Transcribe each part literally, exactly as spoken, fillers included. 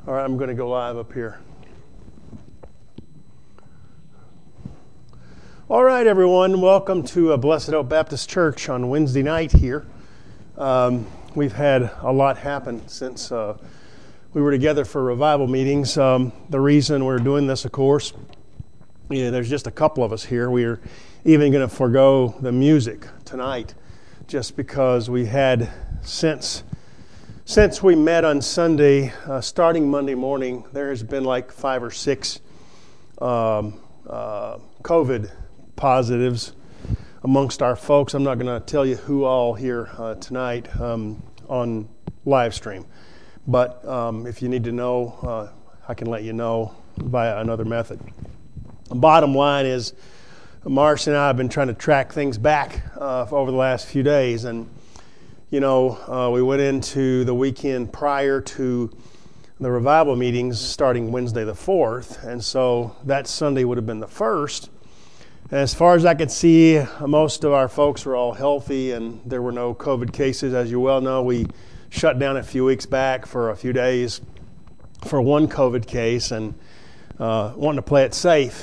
All right, I'm going to go live up here. All right, everyone. Welcome to uh, Blessed Hope Baptist Church on Wednesday night here. Um, we've had a lot happen since uh, we were together for revival meetings. Um, the reason we're doing this, of course, yeah, there's just a couple of us here. We're even going to forego the music tonight just because we had, since since we met on Sunday, uh, starting Monday morning, there has been like five or six um, uh, COVID positives amongst our folks. I'm not going to tell you who all here uh, tonight um, on live stream, but um, if you need to know, uh, I can let you know via another method. The bottom line is, Marcia and I have been trying to track things back uh, over the last few days, and you know, uh, we went into the weekend prior to the revival meetings starting Wednesday the fourth, and so that Sunday would have been the first. As far as I could see, most of our folks were all healthy and there were no COVID cases. As you well know, we shut down a few weeks back for a few days for one COVID case and uh, wanting to play it safe.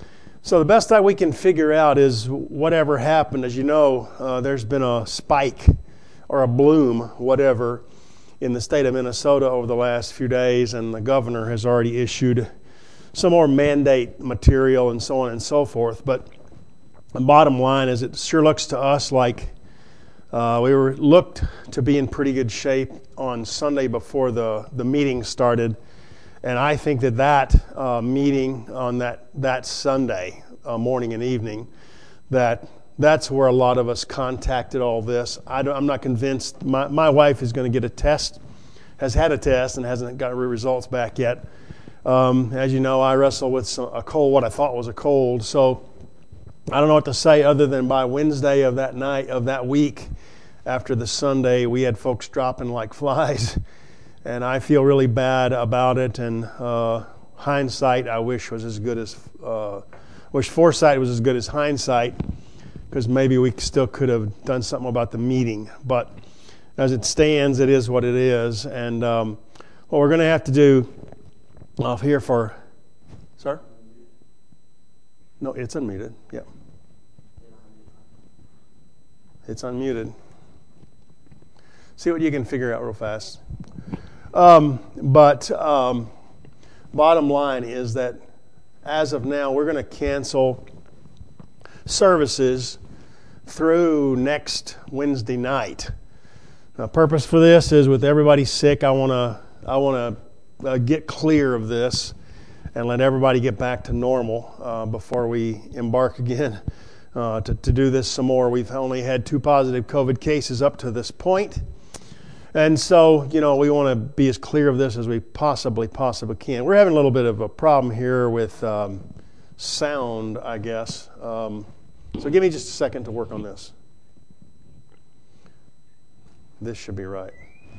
So the best that we can figure out is whatever happened. As you know, uh, there's been a spike or a bloom, whatever, in the state of Minnesota over the last few days, and the governor has already issued some more mandate material and so on and so forth. But the bottom line is it sure looks to us like uh, we were looked to be in pretty good shape on Sunday before the, the meeting started. And I think that that uh, meeting on that, that Sunday uh, morning and evening, that that's where a lot of us contacted all this. I don't, I'm not convinced. My, my wife is going to get a test, has had a test and hasn't got results back yet. Um, as you know, I wrestle with some, a cold, what I thought was a cold. So I don't know what to say other than by Wednesday of that night, of that week, after the Sunday, we had folks dropping like flies. And I feel really bad about it. And uh, hindsight, I wish was as good as, uh, wish foresight was as good as hindsight, because maybe we still could have done something about the meeting. But as it stands, it is what it is. And um, what we're going to have to do off here for, sir? No, it's unmuted. Yep. It's unmuted. See what you can figure out real fast. Um, but um, bottom line is that as of now, we're going to cancel services through next Wednesday night. The purpose for this is, with everybody sick, I want to I want to uh, get clear of this and let everybody get back to normal uh, before we embark again uh, to, to do this some more. We've only had two positive COVID cases up to this point. And so, you know, we want to be as clear of this as we possibly, possibly can. We're having a little bit of a problem here with um, sound, I guess. Um, so give me just a second to work on this. This should be right.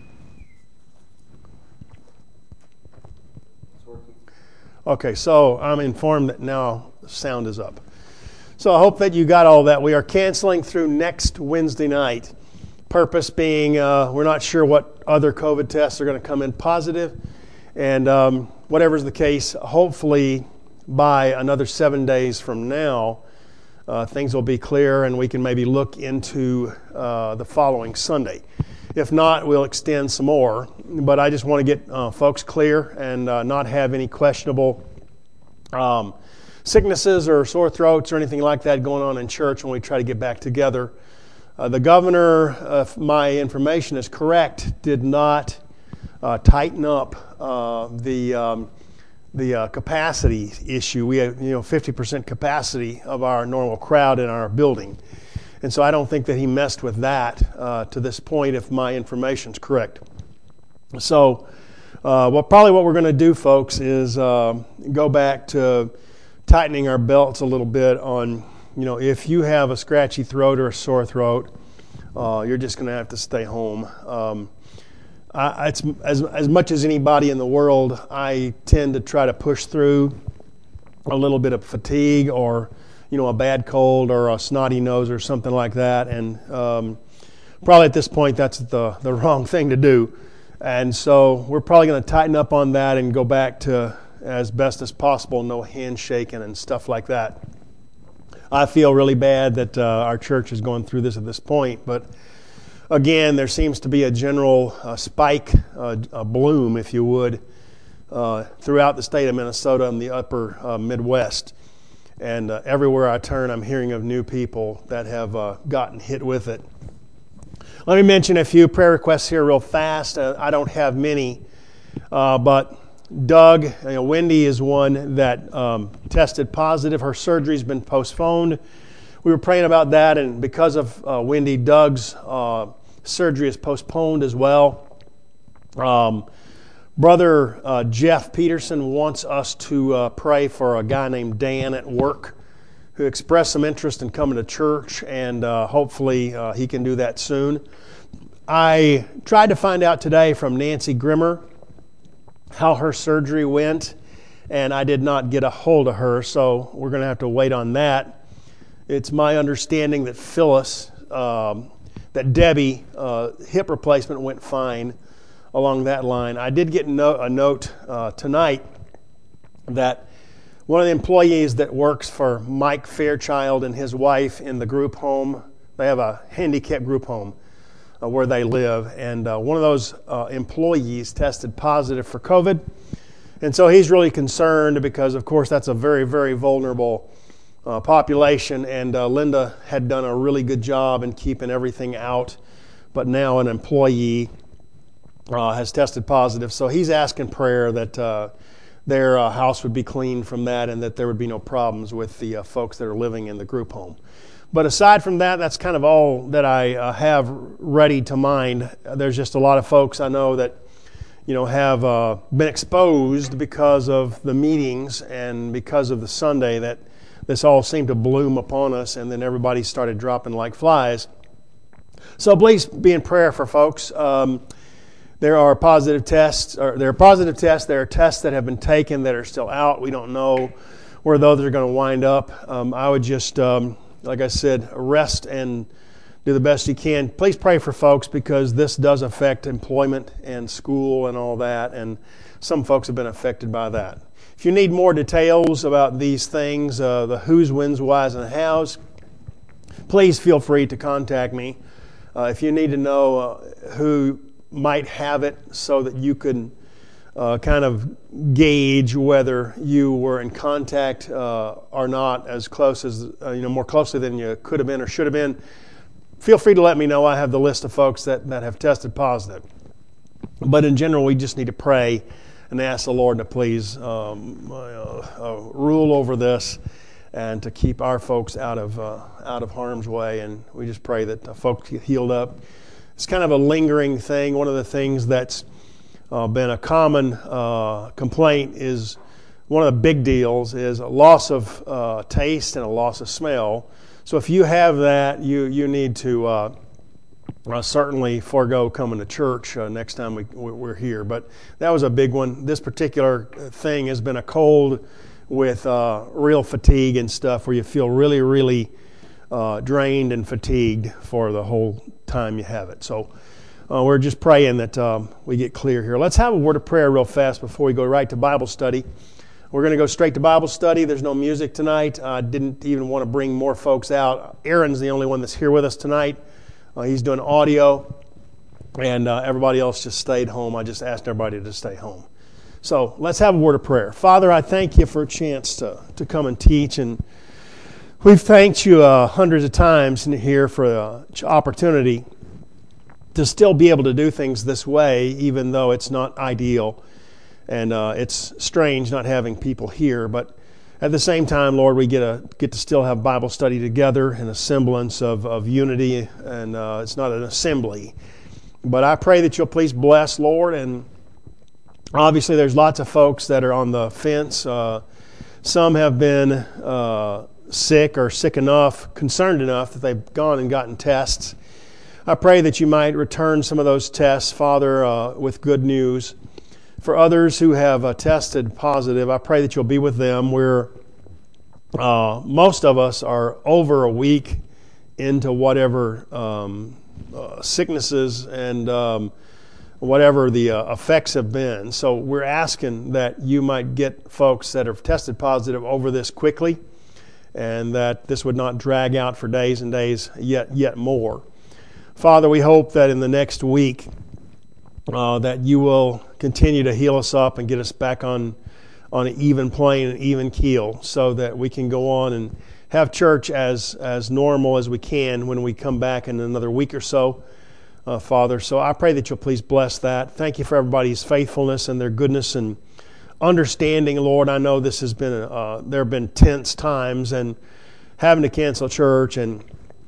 It's working. Okay, so I'm informed that now sound is up. So I hope that you got all that. We are canceling through next Wednesday night. Purpose being, uh, we're not sure what other COVID tests are going to come in positive. And um, whatever's the case, hopefully by another seven days from now, uh, things will be clear and we can maybe look into uh, the following Sunday. If not, we'll extend some more. But I just want to get uh, folks clear and uh, not have any questionable um, sicknesses or sore throats or anything like that going on in church when we try to get back together. Uh, the governor, if my information is correct, did not uh, tighten up uh, the um, the uh, capacity issue. We have, you know, fifty percent capacity of our normal crowd in our building. And so I don't think that he messed with that uh, to this point, if my information is correct. So uh, well, probably what we're going to do, folks, is uh, go back to tightening our belts a little bit on, you know, if you have a scratchy throat or a sore throat, uh, you're just going to have to stay home. Um, I, it's, as, as much as anybody in the world, I tend to try to push through a little bit of fatigue or, you know, a bad cold or a snotty nose or something like that. And um, probably at this point, that's the, the wrong thing to do. And so we're probably going to tighten up on that and go back to, as best as possible, no handshaking and stuff like that. I feel really bad that uh, our church is going through this at this point, but again, there seems to be a general uh, spike, uh, a bloom, if you would, uh, throughout the state of Minnesota and the upper uh, Midwest. And uh, everywhere I turn, I'm hearing of new people that have uh, gotten hit with it. Let me mention a few prayer requests here real fast. Uh, I don't have many, uh, but Doug, you know, Wendy is one that um, tested positive. Her surgery's been postponed. We were praying about that, and because of uh, Wendy, Doug's uh, surgery is postponed as well. Um, Brother uh, Jeff Peterson wants us to uh, pray for a guy named Dan at work who expressed some interest in coming to church, and uh, hopefully uh, he can do that soon. I tried to find out today from Nancy Grimmer how her surgery went, and I did not get a hold of her, so we're going to have to wait on that. It's my understanding that Phyllis, um, that Debbie, uh, hip replacement went fine along that line. I did get no, a note uh, tonight that one of the employees that works for Mike Fairchild and his wife in the group home, they have a handicapped group home uh, where they live, and uh, one of those uh, employees tested positive for COVID. And so he's really concerned because, of course, that's a very, very vulnerable uh, population, and uh, Linda had done a really good job in keeping everything out, but now an employee uh, has tested positive. So he's asking prayer that uh, their uh, house would be clean from that and that there would be no problems with the uh, folks that are living in the group home. But aside from that, that's kind of all that I uh, have ready to mind. There's just a lot of folks I know that you know, have uh, been exposed because of the meetings and because of the Sunday that this all seemed to bloom upon us, and then everybody started dropping like flies. So please be in prayer for folks. Um, there are positive tests, or there are positive tests. There are tests that have been taken that are still out. We don't know where those are going to wind up. Um, I would just, um, like I said, rest and do the best you can. Please pray for folks because this does affect employment and school and all that, and some folks have been affected by that. If you need more details about these things, uh, the who's, when's, why's, and how's, please feel free to contact me. Uh, if you need to know uh, who might have it so that you can uh, kind of gauge whether you were in contact uh, or not as close as, uh, you know, more closely than you could have been or should have been, feel free to let me know. I have the list of folks that, that have tested positive. But in general, we just need to pray and ask the Lord to please um, uh, uh, rule over this and to keep our folks out of uh, out of harm's way. And we just pray that uh, folks get healed up. It's kind of a lingering thing. One of the things that's uh, been a common uh, complaint is one of the big deals is a loss of uh, taste and a loss of smell. So if you have that, you you need to uh, uh, certainly forego coming to church uh, next time we, we're here. But that was a big one. This particular thing has been a cold with uh, real fatigue and stuff where you feel really, really uh, drained and fatigued for the whole time you have it. So uh, we're just praying that um, we get clear here. Let's have a word of prayer real fast before we go right to Bible study. We're going to go straight to Bible study. There's no music tonight. I uh, didn't even want to bring more folks out. Aaron's the only one that's here with us tonight. Uh, he's doing audio, and uh, everybody else just stayed home. I just asked everybody to stay home. So let's have a word of prayer. Father, I thank you for a chance to, to come and teach, and we've thanked you uh, hundreds of times in here for the opportunity to still be able to do things this way, even though it's not ideal. And uh, it's strange not having people here, but at the same time, Lord, we get a get to still have Bible study together in a semblance of, of unity, and uh, it's not an assembly. But I pray that you'll please bless, Lord, and obviously there's lots of folks that are on the fence. Uh, some have been uh, sick or sick enough, concerned enough that they've gone and gotten tests. I pray that you might return some of those tests, Father, uh, with good news. For others who have uh, tested positive, I pray that you'll be with them. We're, uh, most of us are over a week into whatever um, uh, sicknesses and um, whatever the uh, effects have been. So we're asking that you might get folks that have tested positive over this quickly, and that this would not drag out for days and days yet yet more. Father, we hope that in the next week uh, that you will continue to heal us up and get us back on, on an even plane, an even keel, so that we can go on and have church as, as normal as we can when we come back in another week or so. Uh, Father, so I pray that you'll please bless that. Thank you for everybody's faithfulness and their goodness and understanding, Lord. I know this has been, uh, there have been tense times and having to cancel church and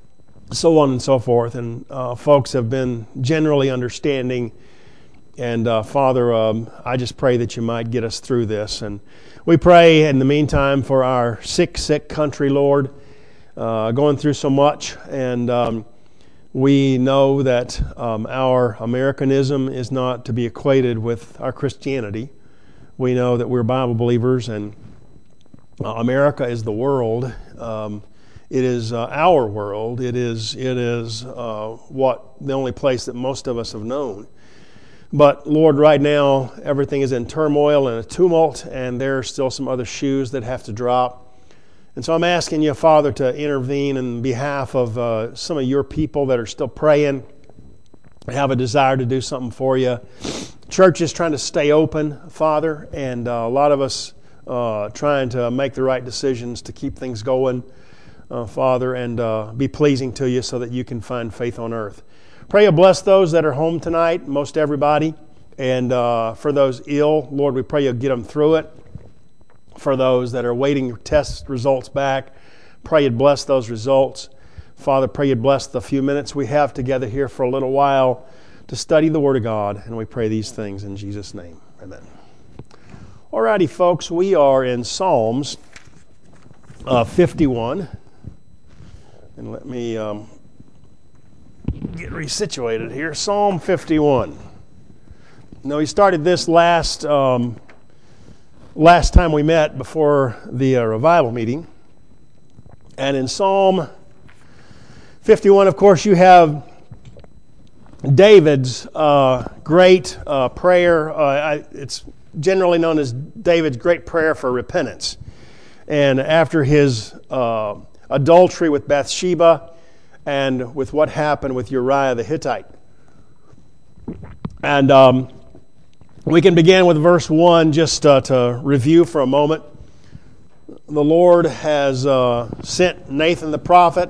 so on and so forth. And uh, folks have been generally understanding. And uh, Father, um, I just pray that you might get us through this. And we pray in the meantime for our sick, sick country, Lord, uh, going through so much. And um, we know that um, our Americanism is not to be equated with our Christianity. We know that we're Bible believers, and uh, America is the world. Um, it is uh, our world. It is it is uh, what the only place that most of us have known. But Lord, right now everything is in turmoil and a tumult, and there are still some other shoes that have to drop. And so I'm asking you, Father, to intervene in behalf of uh, some of your people that are still praying, have a desire to do something for you. Church is trying to stay open, Father, and uh, a lot of us uh, trying to make the right decisions to keep things going, uh, Father, and uh, be pleasing to you so that you can find faith on earth. Pray you bless those that are home tonight, most everybody, and uh, for those ill, Lord, we pray you'll get them through it. For those that are waiting test results back, pray you'd bless those results. Father, pray you'd bless the few minutes we have together here for a little while to study the Word of God, and we pray these things in Jesus' name. Amen. Alrighty, folks, we are in Psalms uh, fifty-one. And let me um, get resituated here. Psalm fifty-one. Now, we started this last... Um, Last time we met before the uh, revival meeting. And in Psalm fifty-one, of course, you have David's uh, great uh, prayer. Uh, I, it's generally known as David's great prayer for repentance. And after his uh, adultery with Bathsheba and with what happened with Uriah the Hittite. And... Um, We can begin with verse one just uh, to review for a moment. The Lord has uh, sent Nathan the prophet,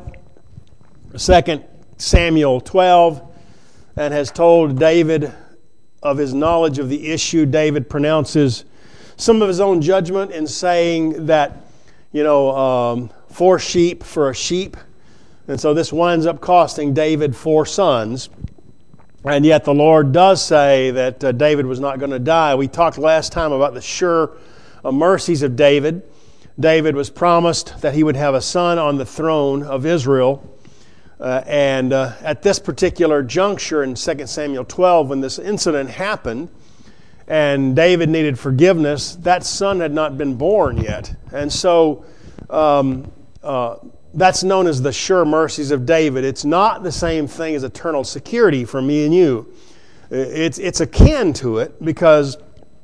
Second Samuel twelve, and has told David of his knowledge of the issue. David pronounces some of his own judgment in saying that, you know, um, four sheep for a sheep. And so this winds up costing David four sons. And yet the Lord does say that uh, David was not going to die. We talked last time about the sure uh, mercies of David. David was promised that he would have a son on the throne of Israel. Uh, and uh, at this particular juncture in Second Samuel twelve, when this incident happened, and David needed forgiveness, that son had not been born yet. And so um, uh, that's known as the sure mercies of David. It's not the same thing as eternal security for me and you. It's, it's akin to it because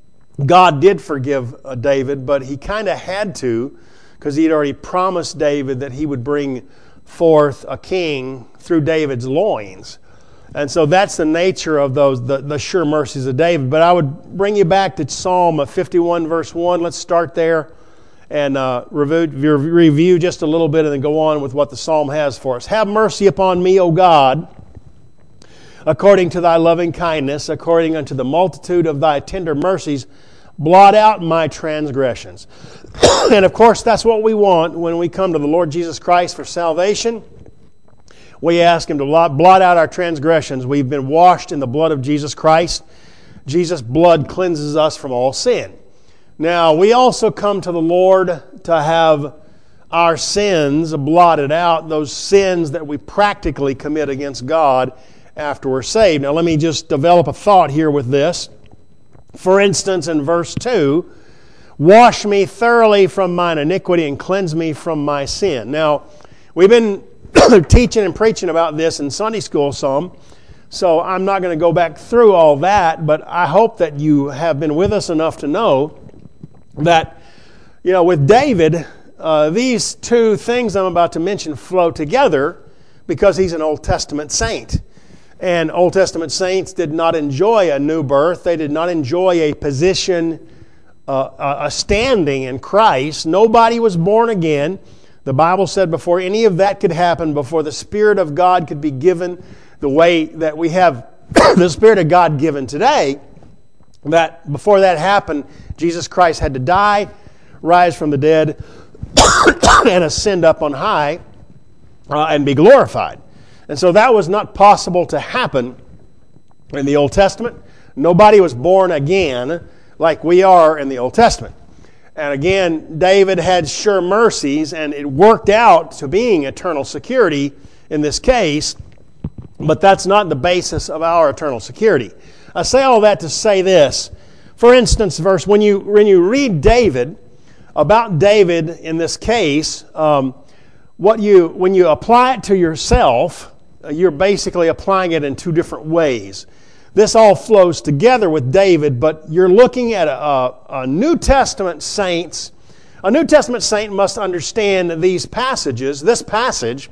God did forgive uh, David, but he kind of had to because he had already promised David that he would bring forth a king through David's loins. And so that's the nature of those, the, the sure mercies of David. But I would bring you back to Psalm fifty-one, verse one. Let's start there and uh, review, review just a little bit and then go on with what the Psalm has for us. Have mercy upon me, O God, according to thy loving kindness, according unto the multitude of thy tender mercies, blot out my transgressions. And of course, that's what we want when we come to the Lord Jesus Christ for salvation. We ask Him to blot out our transgressions. We've been washed in the blood of Jesus Christ. Jesus' blood cleanses us from all sin. Now, we also come to the Lord to have our sins blotted out, those sins that we practically commit against God after we're saved. Now, let me just develop a thought here with this. For instance, in verse two, wash me thoroughly from mine iniquity and cleanse me from my sin. Now, we've been teaching and preaching about this in Sunday school some, So I'm not going to go back through all that, but I hope that you have been with us enough to know that, you know, with David, uh, these two things I'm about to mention flow together because he's an Old Testament saint. And Old Testament saints did not enjoy a new birth. They did not enjoy a position, uh, a standing in Christ. Nobody was born again. The Bible said before any of that could happen, before the Spirit of God could be given the way that we have the Spirit of God given today, that before that happened, Jesus Christ had to die, rise from the dead, and ascend up on high uh, and be glorified. And so that was not possible to happen in the Old Testament. Nobody was born again like we are in the Old Testament. And again, David had sure mercies, and it worked out to being eternal security in this case, but that's not the basis of our eternal security. I say all that to say this. For instance, verse when you when you read David, about David in this case, um, what you when you apply it to yourself, uh, you're basically applying it in two different ways. This all flows together with David, but you're looking at a, a, a New Testament saints. A New Testament saint must understand these passages, this passage,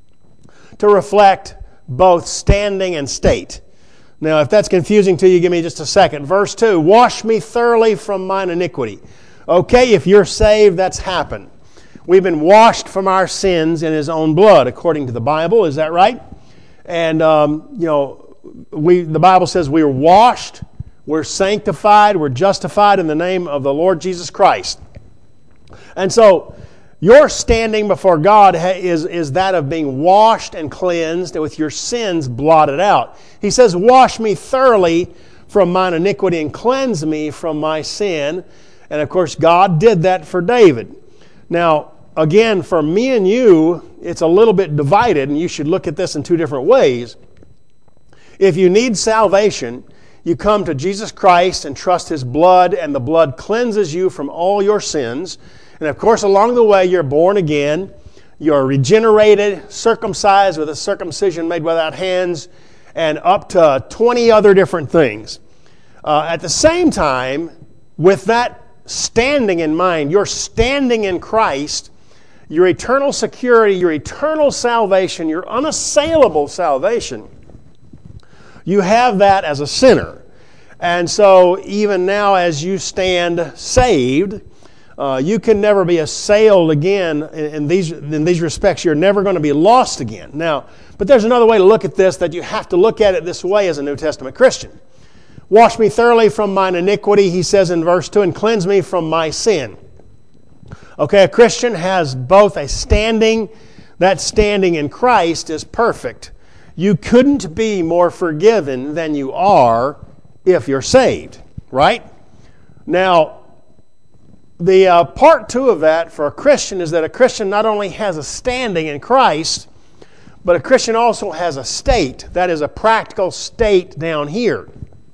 to reflect both standing and state. Now, if that's confusing to you, give me just a second. Verse two, wash me thoroughly from mine iniquity. Okay, if you're saved, that's happened. We've been washed from our sins in His own blood, according to the Bible. Is that right? And, um, you know, we the Bible says we are washed, we're sanctified, we're justified in the name of the Lord Jesus Christ. And so, your standing before God is, is that of being washed and cleansed with your sins blotted out. He says, wash me thoroughly from mine iniquity and cleanse me from my sin. And of course, God did that for David. Now, again, for me and you, it's a little bit divided, and you should look at this in two different ways. If you need salvation, you come to Jesus Christ and trust His blood, and the blood cleanses you from all your sins. And of course, along the way, you're born again, you're regenerated, circumcised with a circumcision made without hands, and up to twenty other different things. Uh, at the same time, with that standing in mind, you're standing in Christ, your eternal security, your eternal salvation, your unassailable salvation, you have that as a sinner. And so even now as you stand saved, Uh, you can never be assailed again in, in these in these respects. You're never going to be lost again. Now, but there's another way to look at this, that you have to look at it this way as a New Testament Christian. Wash me thoroughly from mine iniquity, he says in verse two, and cleanse me from my sin. Okay, a Christian has both a standing, that standing in Christ is perfect. You couldn't be more forgiven than you are if you're saved, right? Now, The uh, part two of that for a Christian is that a Christian not only has a standing in Christ, but a Christian also has a state. That is a practical state down here.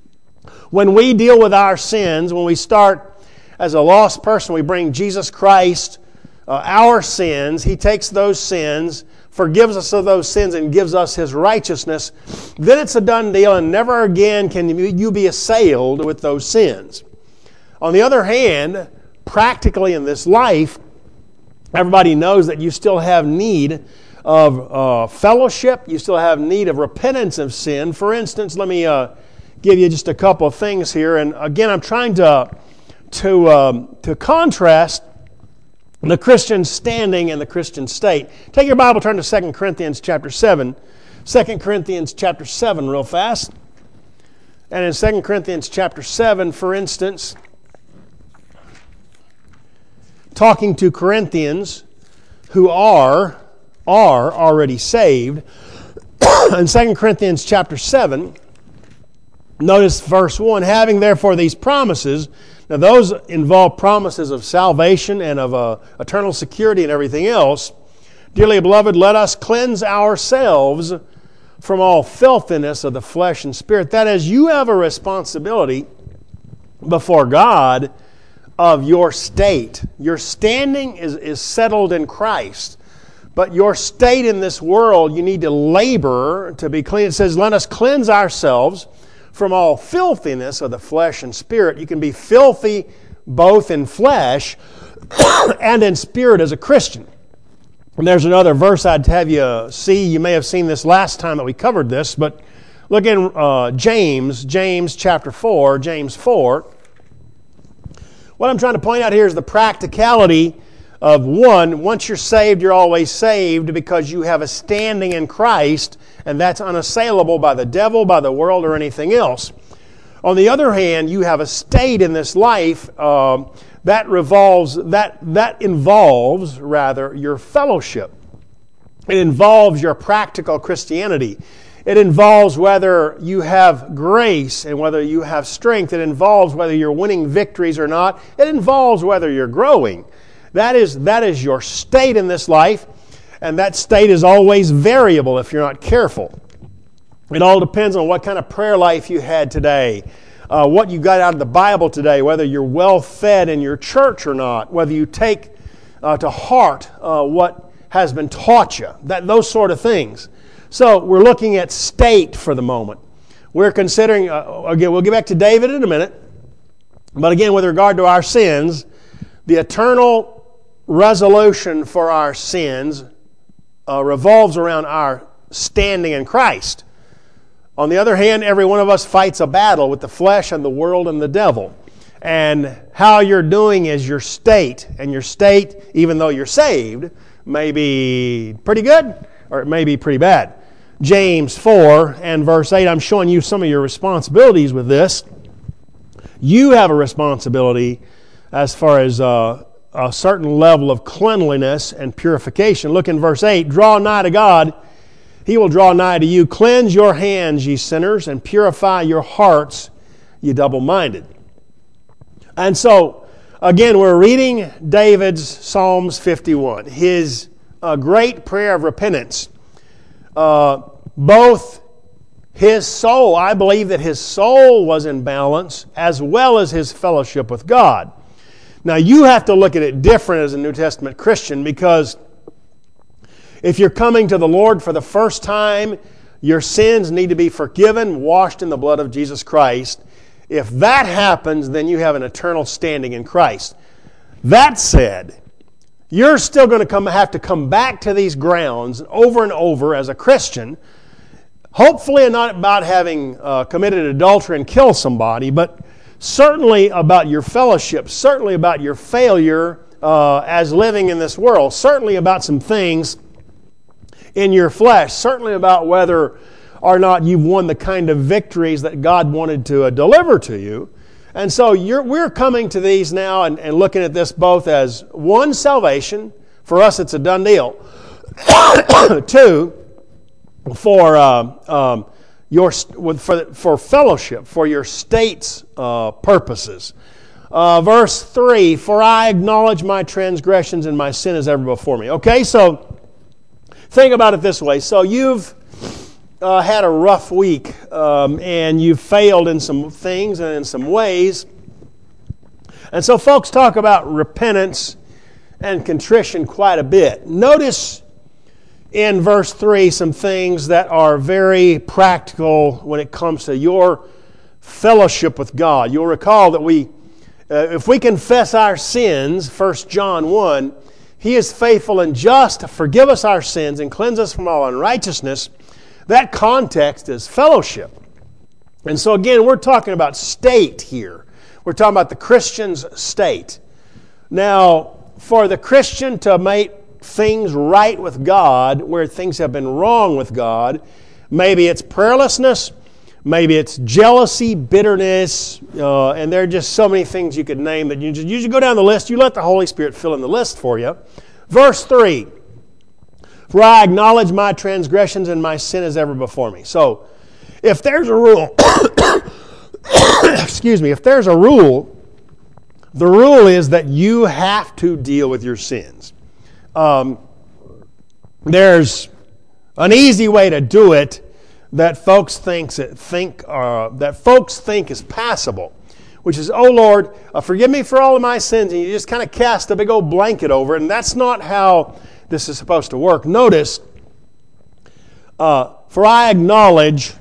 When we deal with our sins, when we start as a lost person, we bring Jesus Christ, uh, our sins. He takes those sins, forgives us of those sins, and gives us His righteousness. Then it's a done deal, and never again can you be assailed with those sins. On the other hand, practically in this life, everybody knows that you still have need of uh, fellowship. You still have need of repentance of sin. For instance, let me uh, give you just a couple of things here. And again, I'm trying to to um, to contrast the Christian standing and the Christian state. Take your Bible, turn to Second Corinthians chapter seven. Second Corinthians chapter seven real fast. And in Second Corinthians chapter seven, for instance, talking to Corinthians who are are already saved. In Second Corinthians chapter seven, notice verse one, having therefore these promises. Now those involve promises of salvation and of uh, eternal security and everything else. Dearly beloved, let us cleanse ourselves from all filthiness of the flesh and spirit. That is, you have a responsibility before God of your state. Your standing is, is settled in Christ. But your state in this world, you need to labor to be clean. It says, let us cleanse ourselves from all filthiness of the flesh and spirit. You can be filthy both in flesh and in spirit as a Christian. And there's another verse I'd have you see. You may have seen this last time that we covered this, but look in uh, James, James chapter four, James four. What I'm trying to point out here is the practicality of one, once you're saved, you're always saved because you have a standing in Christ, and that's unassailable by the devil, by the world, or anything else. On the other hand, you have a state in this life uh, that revolves that that involves rather your fellowship. It involves your practical Christianity. It involves whether you have grace and whether you have strength. It involves whether you're winning victories or not. It involves whether you're growing. That is that is your state in this life, and that state is always variable if you're not careful. It all depends on what kind of prayer life you had today, uh, what you got out of the Bible today, whether you're well fed in your church or not, whether you take uh, to heart uh, what has been taught you, that those sort of things. So we're looking at state for the moment. We're considering, uh, again, we'll get back to David in a minute, but again, with regard to our sins, the eternal resolution for our sins uh, revolves around our standing in Christ. On the other hand, every one of us fights a battle with the flesh and the world and the devil. And how you're doing is your state. And your state, even though you're saved, may be pretty good or it may be pretty bad. James four and verse eight, I'm showing you some of your responsibilities with this. You have a responsibility as far as uh, a certain level of cleanliness and purification. Look in verse eight, draw nigh to God, He will draw nigh to you. Cleanse your hands, ye sinners, and purify your hearts, ye double-minded. And so, again, we're reading David's Psalms fifty-one, his uh, great prayer of repentance. Uh, both his soul, I believe that his soul was in balance, as well as his fellowship with God. Now, you have to look at it different as a New Testament Christian, because if you're coming to the Lord for the first time, your sins need to be forgiven, washed in the blood of Jesus Christ. If that happens, then you have an eternal standing in Christ. That said, you're still going to come, have to come back to these grounds over and over as a Christian, hopefully not about having uh, committed adultery and killed somebody, but certainly about your fellowship, certainly about your failure uh, as living in this world, certainly about some things in your flesh, certainly about whether or not you've won the kind of victories that God wanted to uh, deliver to you. And so you're, we're coming to these now and, and looking at this both as one, salvation. For us, it's a done deal. Two, for uh, um, your for for fellowship, for your state's uh, purposes. Uh, verse three: For I acknowledge my transgressions, and my sin is ever before me. Okay, so think about it this way. So you've uh, had a rough week, um, and you've failed in some things and in some ways. And so folks talk about repentance and contrition quite a bit. Notice in verse three some things that are very practical when it comes to your fellowship with God. You'll recall that we, uh, if we confess our sins, First John one, He is faithful and just to forgive us our sins and cleanse us from all unrighteousness. That context is fellowship. And so again, we're talking about state here. We're talking about the Christian's state. Now, for the Christian to make things right with God, where things have been wrong with God, maybe it's prayerlessness, maybe it's jealousy, bitterness, uh, and there are just so many things you could name that you just, you just go down the list. You let the Holy Spirit fill in the list for you. Verse three, for I acknowledge my transgressions and my sin is ever before me. So, if there's a rule, excuse me, if there's a rule, the rule is that you have to deal with your sins. Um, there's an easy way to do it that folks thinks it, think uh, that folks think is passable, which is, oh Lord, uh, forgive me for all of my sins, and you just kind of cast a big old blanket over it. And that's not how this is supposed to work. Notice, uh, for I acknowledge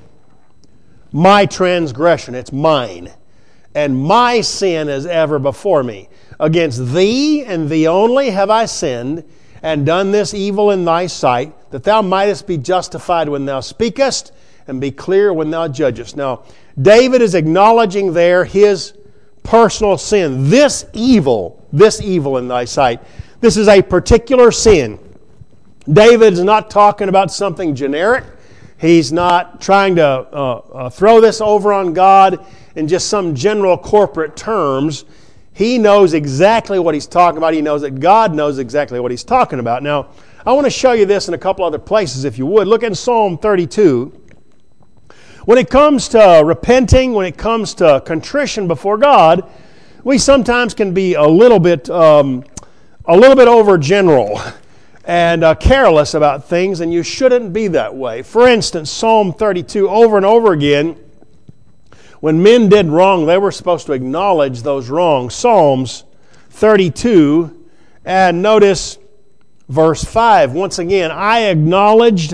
my transgression. It's mine. And my sin is ever before me. Against thee and thee only have I sinned, and done this evil in thy sight, that thou mightest be justified when thou speakest, and be clear when thou judgest. Now, David is acknowledging there his personal sin. This evil, this evil in thy sight. This is a particular sin. David is not talking about something generic. He's not trying to uh, uh, throw this over on God in just some general corporate terms. He knows exactly what he's talking about. He knows that God knows exactly what he's talking about. Now, I want to show you this in a couple other places, if you would. Look in Psalm thirty-two. When it comes to repenting, when it comes to contrition before God, we sometimes can be a little bit, um, a little bit overgeneral and uh, careless about things, and you shouldn't be that way. For instance, Psalm thirty-two, over and over again, when men did wrong, they were supposed to acknowledge those wrongs. Psalms thirty-two, and notice verse five. Once again, I acknowledged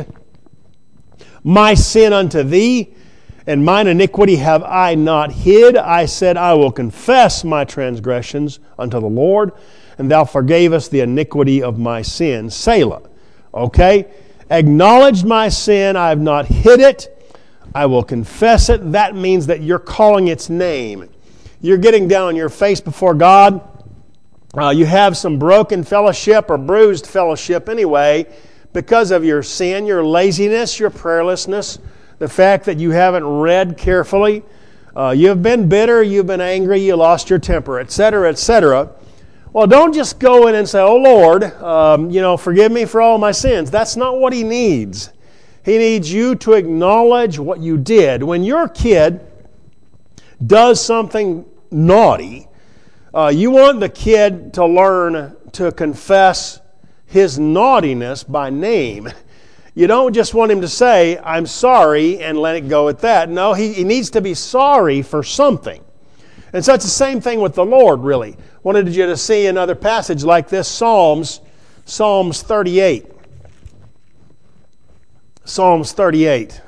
my sin unto thee, and mine iniquity have I not hid. I said, I will confess my transgressions unto the Lord, and thou forgavest the iniquity of my sin. Selah. Okay? Acknowledged my sin, I have not hid it. I will confess it. That means that you're calling its name. You're getting down on your face before God. Uh, you have some broken fellowship or bruised fellowship anyway because of your sin, your laziness, your prayerlessness, the fact that you haven't read carefully. Uh, you've been bitter, you've been angry, you lost your temper, et cetera, et cetera. Well, don't just go in and say, oh Lord, um, you know, forgive me for all my sins. That's not what He needs. He needs you to acknowledge what you did. When your kid does something naughty, uh, you want the kid to learn to confess his naughtiness by name. You don't just want him to say, I'm sorry, and let it go at that. No, he, he needs to be sorry for something. And so it's the same thing with the Lord, really. Wanted you to see another passage like this, Psalms, Psalms thirty-eight. Psalms thirty-eight.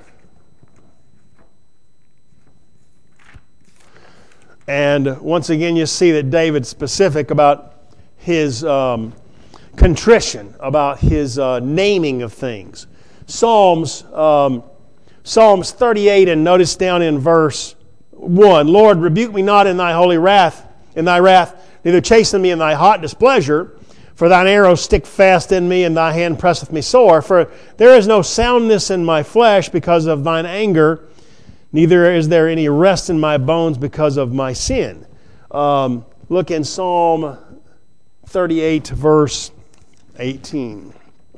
And once again, you see that David's specific about his um, contrition, about his uh, naming of things. Psalms, um, Psalms thirty-eight, and notice down in verse one, Lord, rebuke me not in thy holy wrath, in thy wrath, neither chasten me in thy hot displeasure. For thine arrows stick fast in me, and thy hand presseth me sore. For there is no soundness in my flesh because of thine anger, neither is there any rest in my bones because of my sin. Um, look in Psalm thirty-eight, verse eighteen.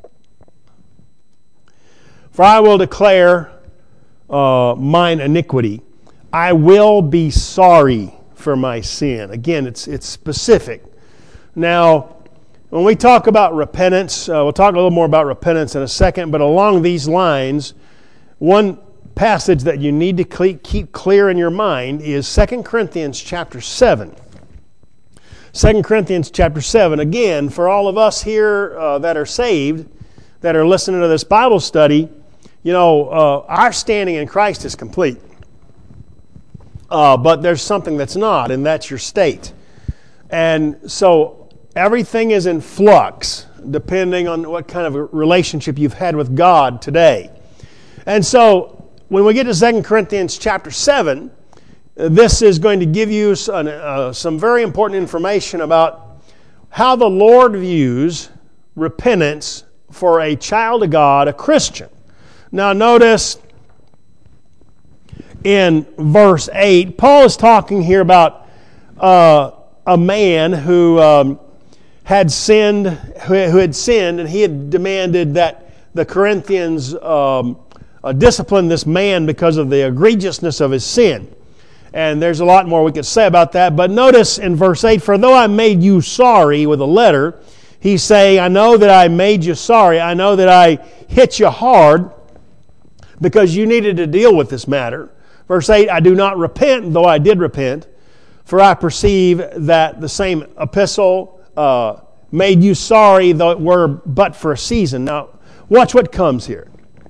For I will declare uh, mine iniquity. I will be sorry for my sin. Again, it's it's specific. Now, when we talk about repentance, uh, we'll talk a little more about repentance in a second, but along these lines, one passage that you need to keep clear in your mind is Second Corinthians chapter seven. Second Corinthians chapter seven. Again, for all of us here uh, that are saved, that are listening to this Bible study, you know, uh, our standing in Christ is complete. Uh, but there's something that's not, and that's your state. And so everything is in flux, depending on what kind of a relationship you've had with God today. And so when we get to Second Corinthians chapter seven, this is going to give you some, uh, some very important information about how the Lord views repentance for a child of God, a Christian. Now notice in verse eight, Paul is talking here about uh, a man who um, had sinned, who, who had sinned, and he had demanded that the Corinthians um, uh, discipline this man because of the egregiousness of his sin. And there's a lot more we could say about that. But notice in verse eight, for though I made you sorry with a letter, he's saying, I know that I made you sorry. I know that I hit you hard because you needed to deal with this matter. Verse eight, I do not repent, though I did repent, for I perceive that the same epistle uh, made you sorry, though it were but for a season. Now, watch what comes here.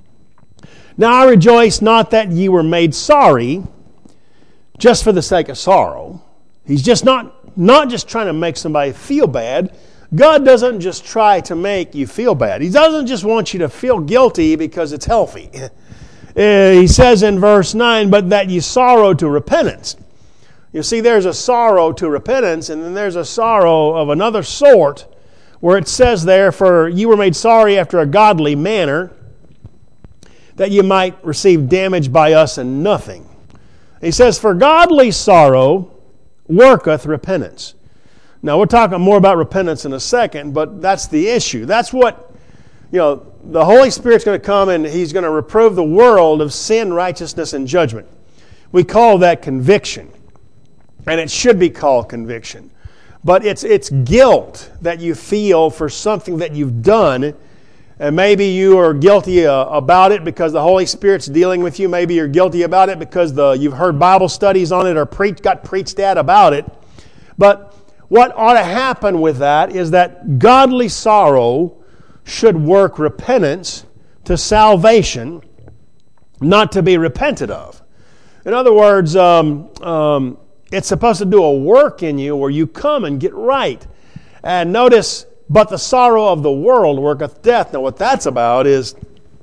Now I rejoice not that ye were made sorry, just for the sake of sorrow. He's just not, not just trying to make somebody feel bad. God doesn't just try to make you feel bad. He doesn't just want you to feel guilty because it's healthy. He says in verse nine, but that ye sorrow to repentance. You see, there's a sorrow to repentance, and then there's a sorrow of another sort, where it says there, for ye were made sorry after a godly manner, that ye might receive damage by us and nothing. He says, for godly sorrow worketh repentance. Now, we're talking more about repentance in a second, but that's the issue. That's what, you know, the Holy Spirit's going to come and He's going to reprove the world of sin, righteousness, and judgment. We call that conviction. And it should be called conviction. But it's it's guilt that you feel for something that you've done. And maybe you are guilty uh, about it because the Holy Spirit's dealing with you. Maybe you're guilty about it because the you've heard Bible studies on it or preach, got preached at about it. But what ought to happen with that is that godly sorrow should work repentance to salvation, not to be repented of. In other words, um, um, it's supposed to do a work in you where you come and get right. And notice, but the sorrow of the world worketh death. Now what that's about is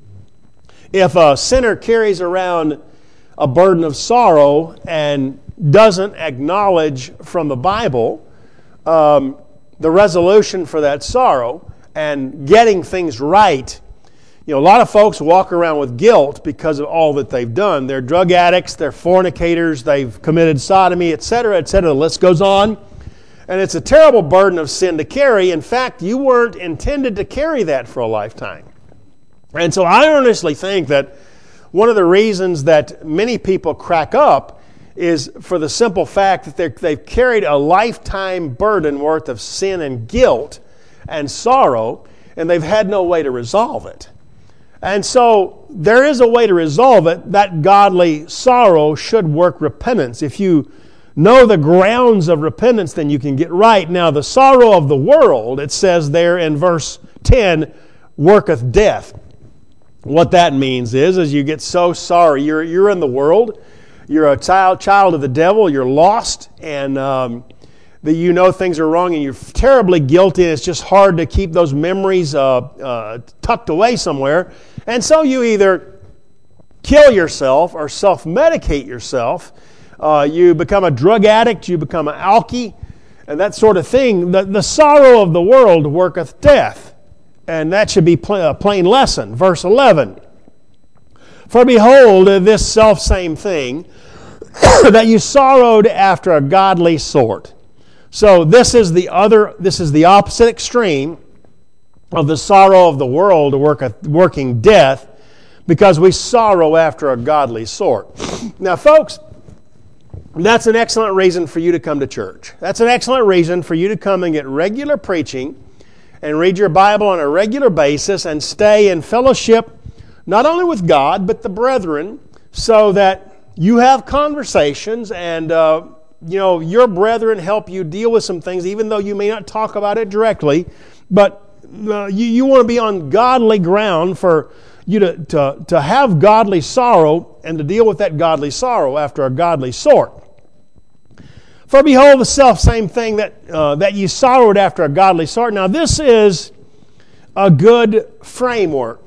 if a sinner carries around a burden of sorrow and doesn't acknowledge from the Bible um, the resolution for that sorrow and getting things right. You know, a lot of folks walk around with guilt because of all that they've done. They're drug addicts, they're fornicators, they've committed sodomy, et cetera, et cetera. The list goes on. And it's a terrible burden of sin to carry. In fact, you weren't intended to carry that for a lifetime. And so I honestly think that one of the reasons that many people crack up is for the simple fact that they've carried a lifetime burden worth of sin and guilt and sorrow, and they've had no way to resolve it. And so there is a way to resolve it. That godly sorrow should work repentance. If you know the grounds of repentance, then you can get right. Now, the sorrow of the world, it says there in verse ten, worketh death. What that means is, is you get so sorry. You're, you're in the world. You're a child, child of the devil. You're lost. And um, that you know things are wrong and you're terribly guilty, and it's just hard to keep those memories uh, uh, tucked away somewhere. And so you either kill yourself or self-medicate yourself. Uh, you become a drug addict, you become an alkie, and that sort of thing. The, the sorrow of the world worketh death. And that should be pl- a plain lesson. Verse eleven. For behold, this selfsame thing, that you sorrowed after a godly sort. So this is the other, this is the opposite extreme of the sorrow of the world worketh, working death, because we sorrow after a godly sort. Now, folks, that's an excellent reason for you to come to church. That's an excellent reason for you to come and get regular preaching and read your Bible on a regular basis and stay in fellowship not only with God, but the brethren, so that you have conversations and uh, you know your brethren help you deal with some things, even though you may not talk about it directly. But uh, you, you want to be on godly ground for you to, to, to have godly sorrow and to deal with that godly sorrow after a godly sort. For behold, the self same thing that uh, that ye sorrowed after a godly sort. Now this is a good framework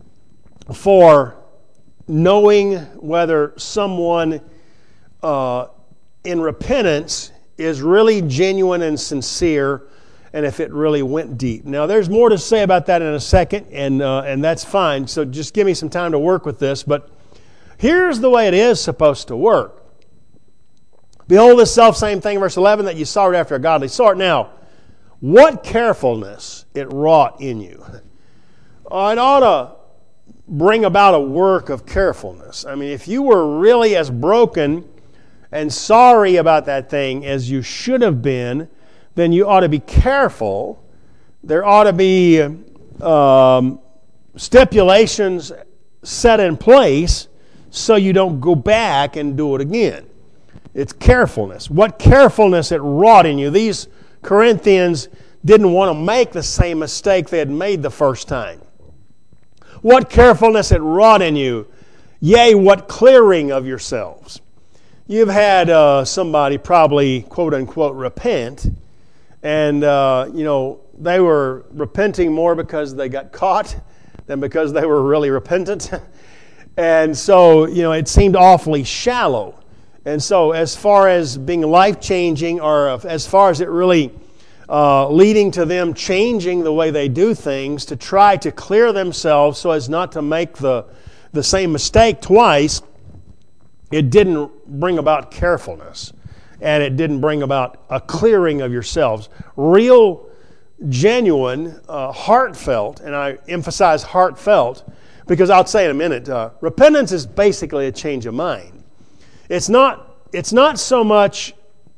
for knowing whether someone uh, in repentance is really genuine and sincere, and if it really went deep. Now, there's more to say about that in a second, and uh, and that's fine. So just give me some time to work with this. But here's the way it is supposed to work. Behold, this self-same thing, verse eleven, that you sorrowed after a godly sort. Now, what carefulness it wrought in you. Uh, it ought to bring about a work of carefulness. I mean, if you were really as broken and sorry about that thing as you should have been, then you ought to be careful. There ought to be um, stipulations set in place so you don't go back and do it again. It's carefulness. What carefulness it wrought in you. These Corinthians didn't want to make the same mistake they had made the first time. What carefulness it wrought in you, yea, what clearing of yourselves. You've had uh, somebody probably, quote unquote, repent, and, uh, you know, they were repenting more because they got caught than because they were really repentant. And so, you know, it seemed awfully shallow. And so as far as being life-changing, or as far as it really uh, leading to them changing the way they do things to try to clear themselves so as not to make the, the same mistake twice, it didn't bring about carefulness. And it didn't bring about a clearing of yourselves. Real, genuine, uh, heartfelt, and I emphasize heartfelt, because I'll say in a minute, uh, repentance is basically a change of mind. It's not, it's not so much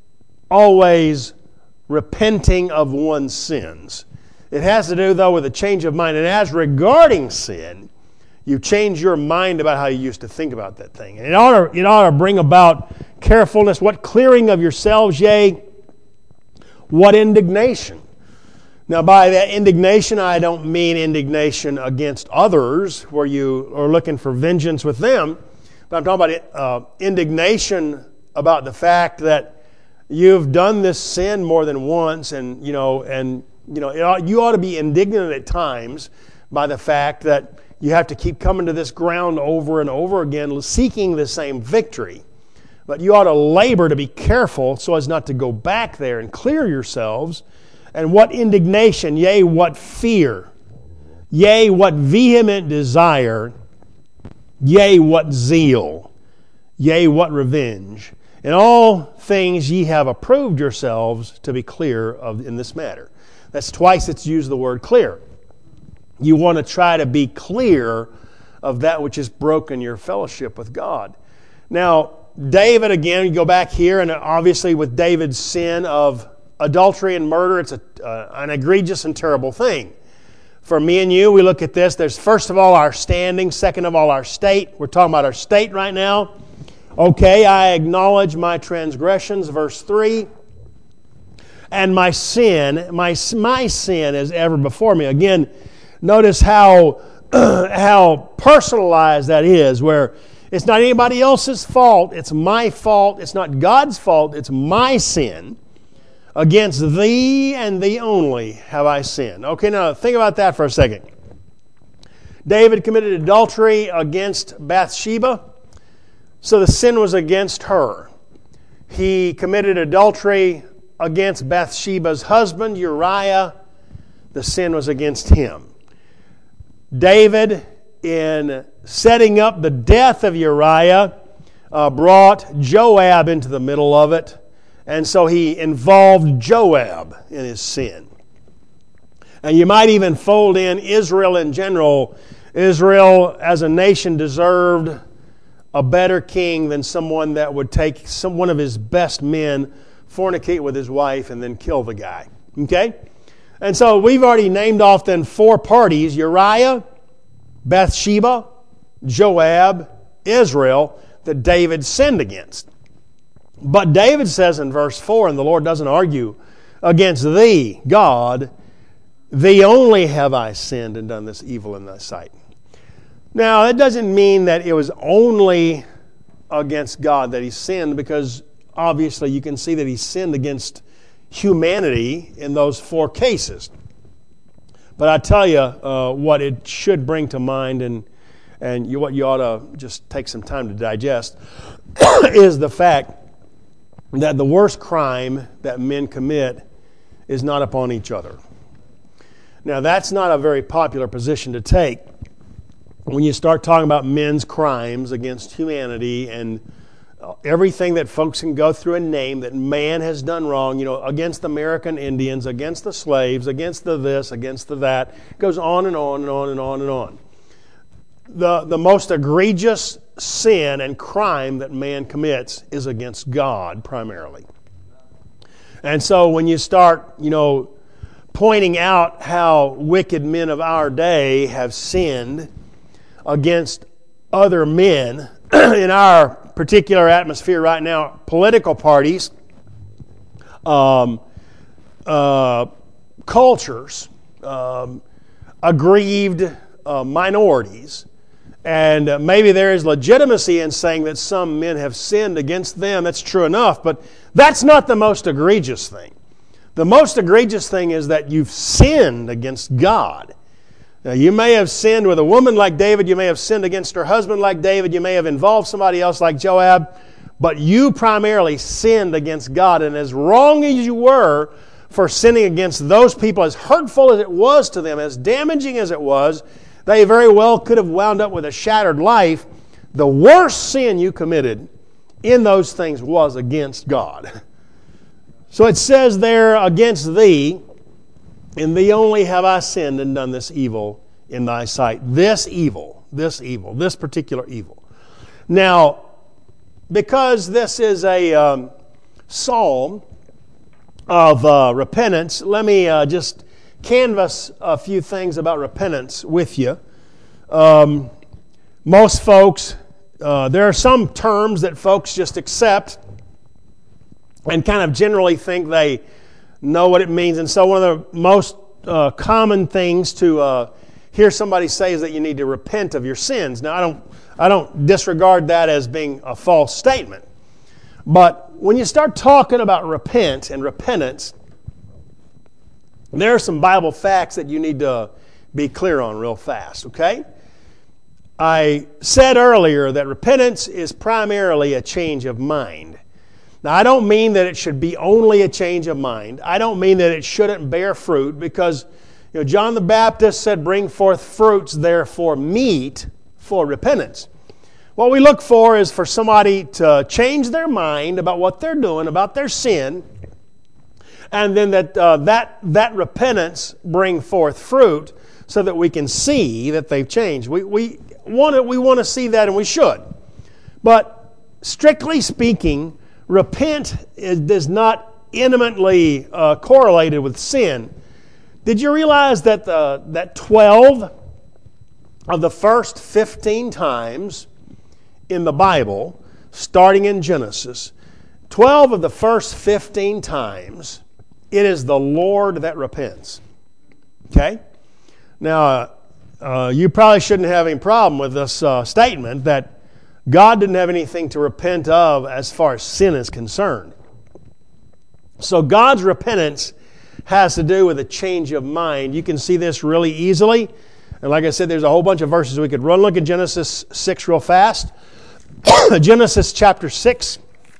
always repenting of one's sins. It has to do, though, with a change of mind. And as regarding sin, you change your mind about how you used to think about that thing. And it ought to, it ought to bring about carefulness. What clearing of yourselves, yea, what indignation. Now, by that indignation, I don't mean indignation against others, where you are looking for vengeance with them. But I'm talking about uh, indignation about the fact that you've done this sin more than once, and you know, and you know, it ought, you ought to be indignant at times by the fact that you have to keep coming to this ground over and over again, seeking the same victory. But you ought to labor to be careful so as not to go back there and clear yourselves. And what indignation, yea, what fear, yea, what vehement desire, yea, what zeal, yea, what revenge. In all things ye have approved yourselves to be clear of in this matter. That's twice it's used the word clear. You want to try to be clear of that which has broken your fellowship with God. Now, David, again, you go back here, and obviously with David's sin of adultery and murder, it's a, uh, an egregious and terrible thing. For me and you, we look at this, there's first of all our standing, second of all our state. We're talking about our state right now. Okay, I acknowledge my transgressions, verse three. And my sin, my, my sin is ever before me. Again, notice how, how personalized that is, where it's not anybody else's fault, it's my fault, it's not God's fault, it's my sin. Against thee and thee only have I sinned. Okay, now think about that for a second. David committed adultery against Bathsheba, so the sin was against her. He committed adultery against Bathsheba's husband, Uriah. The sin was against him. David, in setting up the death of Uriah, uh, brought Joab into the middle of it. And so he involved Joab in his sin. And you might even fold in Israel in general. Israel as a nation deserved a better king than someone that would take some one of his best men, fornicate with his wife, and then kill the guy. Okay? And so we've already named off then four parties: Uriah, Bathsheba, Joab, Israel, that David sinned against. But David says in verse four, and the Lord doesn't argue, against thee, God, thee only have I sinned and done this evil in thy sight. Now, that doesn't mean that it was only against God that he sinned, because obviously you can see that he sinned against humanity in those four cases. But I tell you uh, what it should bring to mind, and, and you, what you ought to just take some time to digest, is the fact that the worst crime that men commit is not upon each other. Now, that's not a very popular position to take when you start talking about men's crimes against humanity and everything that folks can go through and name that man has done wrong, you know, against American Indians, against the slaves, against the this, against the that. It goes on and on and on and on and on. The, the most egregious sin and crime that man commits is against God primarily. And so when you start, you know, pointing out how wicked men of our day have sinned against other men in our particular atmosphere right now, political parties, um, uh, cultures, um, aggrieved uh, minorities, and uh, maybe there is legitimacy in saying that some men have sinned against them. That's true enough, but that's not the most egregious thing. The most egregious thing is that you've sinned against God. Now, you may have sinned with a woman like David. You may have sinned against her husband like David. You may have involved somebody else like Joab. But you primarily sinned against God. And as wrong as you were for sinning against those people, as hurtful as it was to them, as damaging as it was, they very well could have wound up with a shattered life. The worst sin you committed in those things was against God. So it says there, against thee, in thee only have I sinned and done this evil in thy sight. This evil, this evil, this particular evil. Now, because this is a um, psalm of uh, repentance, let me uh, just canvass a few things about repentance with you. Um, most folks, uh, there are some terms that folks just accept and kind of generally think they know what it means. And so one of the most uh, common things to uh, hear somebody say is that you need to repent of your sins. Now, I don't, I don't disregard that as being a false statement. But when you start talking about repent and repentance, there are some Bible facts that you need to be clear on real fast, okay? I said earlier that repentance is primarily a change of mind. Now, I don't mean that it should be only a change of mind. I don't mean that it shouldn't bear fruit, because you know, John the Baptist said, bring forth fruits, therefore meet for repentance. What we look for is for somebody to change their mind about what they're doing, about their sin, and then that uh, that that repentance bring forth fruit so that we can see that they've changed. We we want to, we want to see that, and we should. But strictly speaking, repent is, is not intimately uh, correlated with sin. Did you realize that the, that twelve of the first fifteen times in the Bible, starting in Genesis, twelve of the first fifteen times, it is the Lord that repents. Okay? Now, uh, uh, you probably shouldn't have any problem with this uh, statement that God didn't have anything to repent of as far as sin is concerned. So God's repentance has to do with a change of mind. You can see this really easily. And like I said, there's a whole bunch of verses we could run. Look at Genesis six real fast. Genesis chapter six.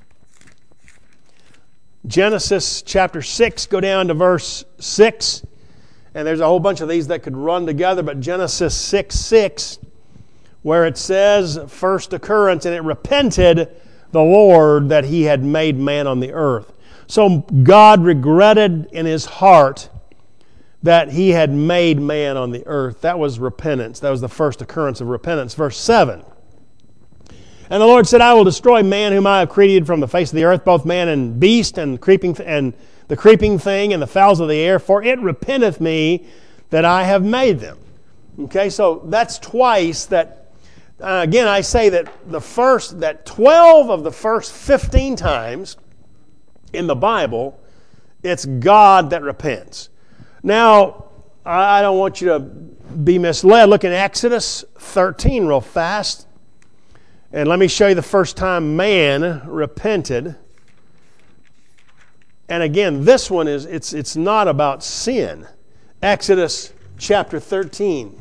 Genesis chapter six, go down to verse six. And there's a whole bunch of these that could run together, but Genesis six six, where it says, first occurrence, and it repented the Lord that he had made man on the earth. So God regretted in his heart that he had made man on the earth. That was repentance. That was the first occurrence of repentance. Verse seven. And the Lord said, I will destroy man whom I have created from the face of the earth, both man and beast, and creeping and the creeping thing, and the fowls of the air, for it repenteth me that I have made them. Okay, so that's twice that, uh, again, I say that the first, that twelve of the first fifteen times in the Bible, it's God that repents. Now, I don't want you to be misled. Look in Exodus thirteen real fast. And let me show you the first time man repented. And again, this one is, it's, it's not about sin. Exodus chapter thirteen.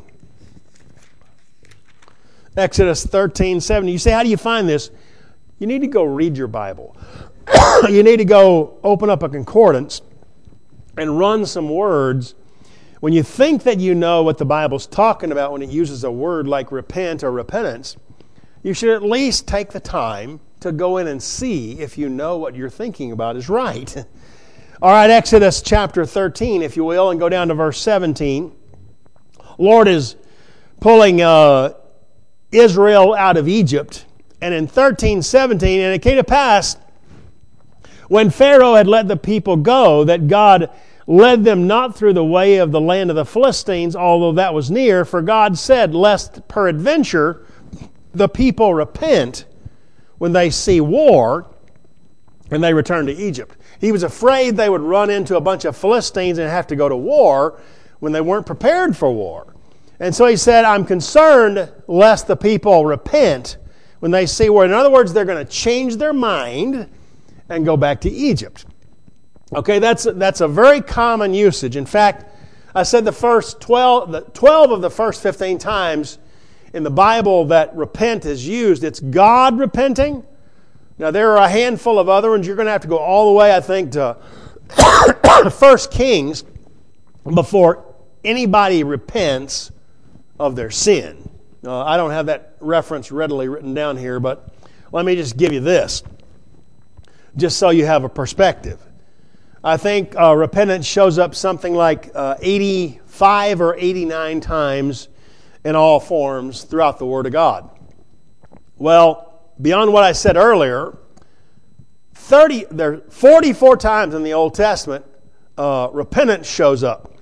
Exodus thirteen, seven. You say, how do you find this? You need to go read your Bible. You need to go open up a concordance and run some words. When you think that you know what the Bible's talking about when it uses a word like repent or repentance, you should at least take the time to go in and see if you know what you're thinking about is right. All right, Exodus chapter thirteen, if you will, and go down to verse seventeen. Lord is pulling uh, Israel out of Egypt. And in thirteen seventeen, and it came to pass, when Pharaoh had let the people go, that God led them not through the way of the land of the Philistines, although that was near, for God said, lest peradventure the people repent when they see war, and they return to Egypt. He was afraid they would run into a bunch of Philistines and have to go to war when they weren't prepared for war. And so he said, I'm concerned lest the people repent when they see war. In other words, they're going to change their mind and go back to Egypt. Okay, that's, that's a very common usage. In fact, I said the first twelve, the twelve of the first fifteen times in the Bible that repent is used, it's God repenting. Now, there are a handful of other ones. You're going to have to go all the way, I think, to First Kings before anybody repents of their sin. Uh, I don't have that reference readily written down here, but let me just give you this, just so you have a perspective. I think uh, repentance shows up something like uh, eighty-five or eighty-nine times in all forms throughout the Word of God. Well, beyond what I said earlier, thirty, there forty-four times in the Old Testament, uh, repentance shows up.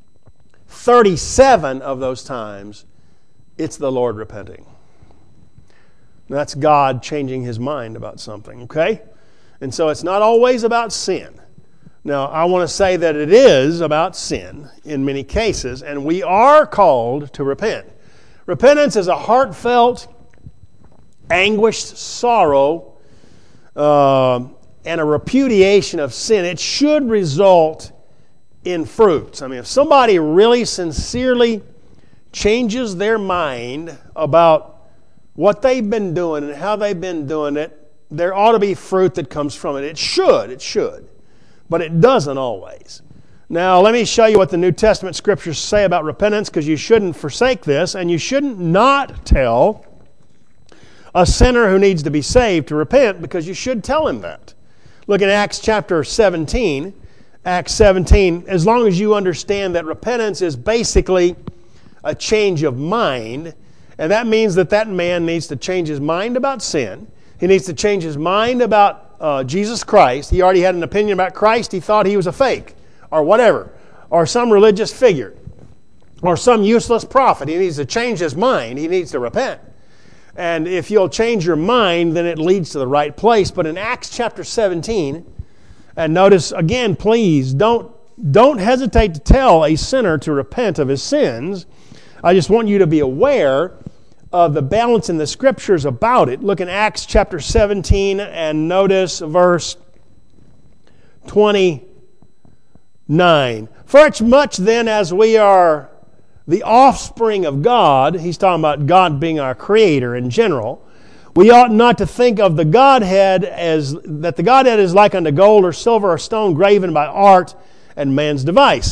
thirty-seven of those times, it's the Lord repenting. That's God changing His mind about something, okay? And so it's not always about sin. Now, I want to say that it is about sin in many cases, and we are called to repent. Repentance is a heartfelt, anguished sorrow uh, and a repudiation of sin. It should result in fruits. I mean, if somebody really sincerely changes their mind about what they've been doing and how they've been doing it, there ought to be fruit that comes from it. It should, it should. But it doesn't always. Now, let me show you what the New Testament Scriptures say about repentance, because you shouldn't forsake this, and you shouldn't not tell a sinner who needs to be saved to repent, because you should tell him that. Look at Acts chapter seventeen. Acts seventeen, as long as you understand that repentance is basically a change of mind, and that means that that man needs to change his mind about sin. He needs to change his mind about uh, Jesus Christ. He already had an opinion about Christ. He thought he was a fake, or whatever, or some religious figure, or some useless prophet. He needs to change his mind. He needs to repent. And if you'll change your mind, then it leads to the right place. But in Acts chapter seventeen, and notice again, please, don't, don't hesitate to tell a sinner to repent of his sins. I just want you to be aware of the balance in the Scriptures about it. Look in Acts chapter seventeen and notice verse twenty-nine. For much then as we are the offspring of God, he's talking about God being our Creator in general, we ought not to think of the Godhead as, that the Godhead is like unto gold or silver or stone graven by art and man's device.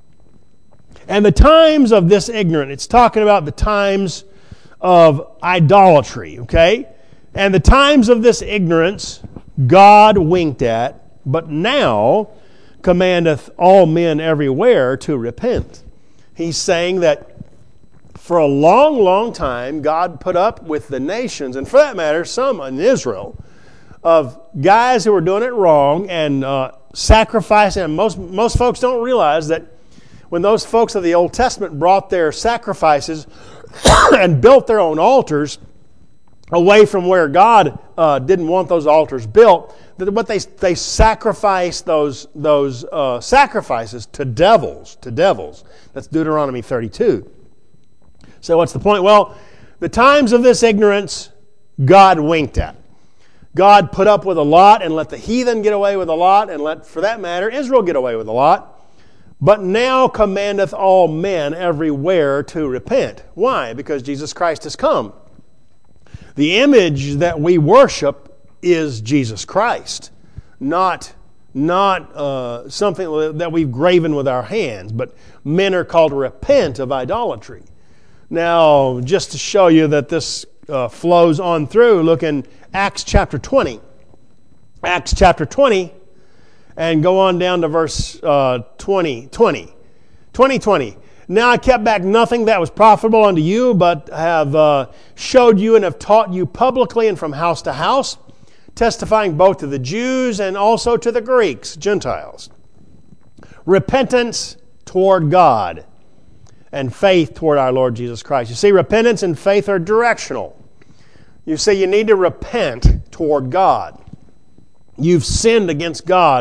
And the times of this ignorance, it's talking about the times of idolatry, okay? And the times of this ignorance God winked at, but now commandeth all men everywhere to repent. He's saying that for a long, long time, God put up with the nations, and for that matter, some in Israel, of guys who were doing it wrong and uh, sacrificing. And most, most folks don't realize that when those folks of the Old Testament brought their sacrifices and built their own altars away from where God uh, didn't want those altars built, that what they they sacrificed those those uh, sacrifices to devils, to devils. That's Deuteronomy thirty-two. So what's the point? Well, the times of this ignorance God winked at. God put up with a lot and let the heathen get away with a lot, and let, for that matter, Israel get away with a lot. But now commandeth all men everywhere to repent. Why? Because Jesus Christ has come. The image that we worship is Jesus Christ, not, not uh, something that we've graven with our hands, but men are called to repent of idolatry. Now, just to show you that this uh, flows on through, look in Acts chapter twenty. Acts chapter twenty, and go on down to verse uh, twenty, twenty. twenty, twenty. Now I kept back nothing that was profitable unto you, but have uh, showed you and have taught you publicly and from house to house, testifying both to the Jews and also to the Greeks, Gentiles, repentance toward God and faith toward our Lord Jesus Christ. You see, repentance and faith are directional. You see, you need to repent toward God. You've sinned against God.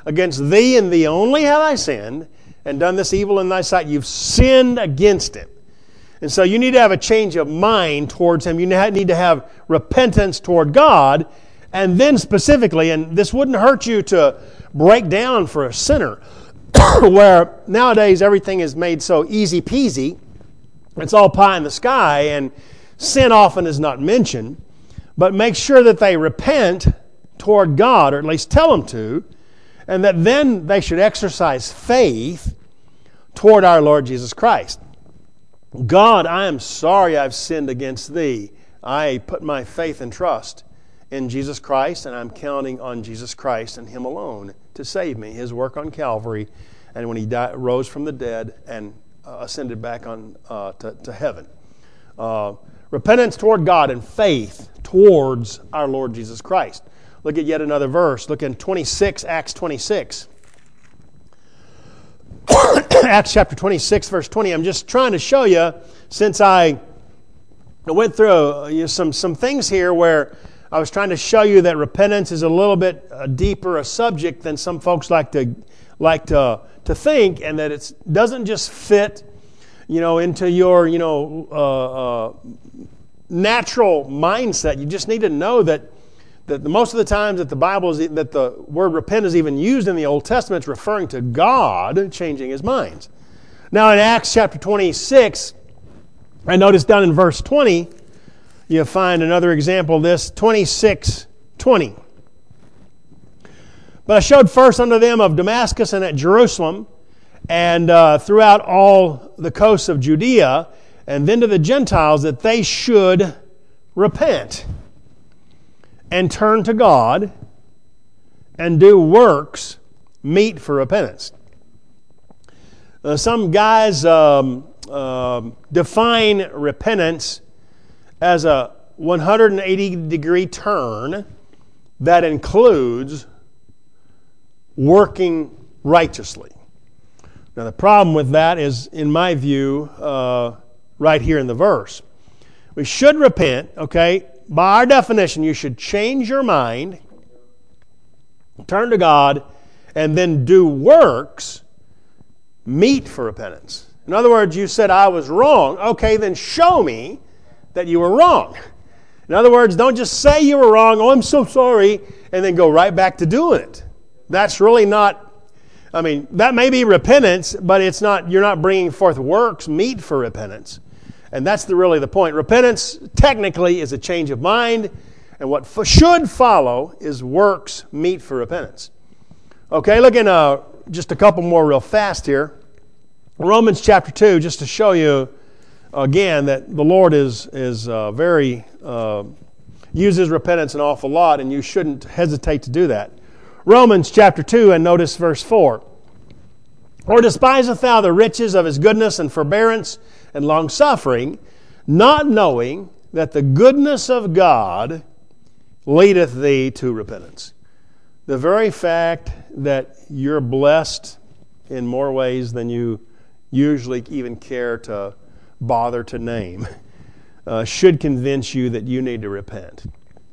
Against thee and thee only have I sinned, and done this evil in thy sight. You've sinned against him. And so you need to have a change of mind towards him. You need to have repentance toward God. And then specifically, and this wouldn't hurt you to break down for a sinner, where nowadays everything is made so easy peasy. It's all pie in the sky, and sin often is not mentioned. But make sure that they repent toward God, or at least tell them to, and that then they should exercise faith toward our Lord Jesus Christ. God, I am sorry I've sinned against thee. I put my faith and trust in Jesus Christ, and I'm counting on Jesus Christ and him alone to save me. His work on Calvary, and when he died, rose from the dead and uh, ascended back on uh, to, to heaven. Uh, repentance toward God and faith towards our Lord Jesus Christ. Look at yet another verse. Look in twenty-six, Acts twenty-six. Acts chapter twenty-six, verse twenty. I'm just trying to show you, since I went through uh, you know, some, some things here where I was trying to show you that repentance is a little bit uh, deeper a subject than some folks like to like to to think, and that it doesn't just fit, you know, into your you know uh, uh, natural mindset. You just need to know that that the, most of the times that the Bible is that the word repent is even used in the Old Testament, it's referring to God changing his minds. Now in Acts chapter twenty-six, I noticed down in verse twenty. You find another example of this, twenty-six twenty. But I showed first unto them of Damascus and at Jerusalem, and uh, throughout all the coasts of Judea, and then to the Gentiles, that they should repent and turn to God and do works meet for repentance. Uh, some guys um, uh, define repentance as a one hundred eighty degree turn that includes working righteously. Now the problem with that is, in my view, uh, right here in the verse. We should repent, okay? By our definition, you should change your mind, turn to God, and then do works meet for repentance. In other words, you said, I was wrong. Okay, then show me that you were wrong. In other words, don't just say you were wrong, oh, I'm so sorry, and then go right back to doing it. That's really not, I mean, that may be repentance, but it's not, you're not bringing forth works meet for repentance. And that's the, really the point. Repentance, technically, is a change of mind, and what f- should follow is works meet for repentance. Okay, look in uh, just a couple more real fast here. Romans chapter two, just to show you, again, that the Lord is, is uh, very, uh, uses repentance an awful lot, and you shouldn't hesitate to do that. Romans chapter two, and notice verse four. Or despiseth thou the riches of his goodness and forbearance and long-suffering, not knowing that the goodness of God leadeth thee to repentance. The very fact that you're blessed in more ways than you usually even care to bother to name uh, should convince you that you need to repent.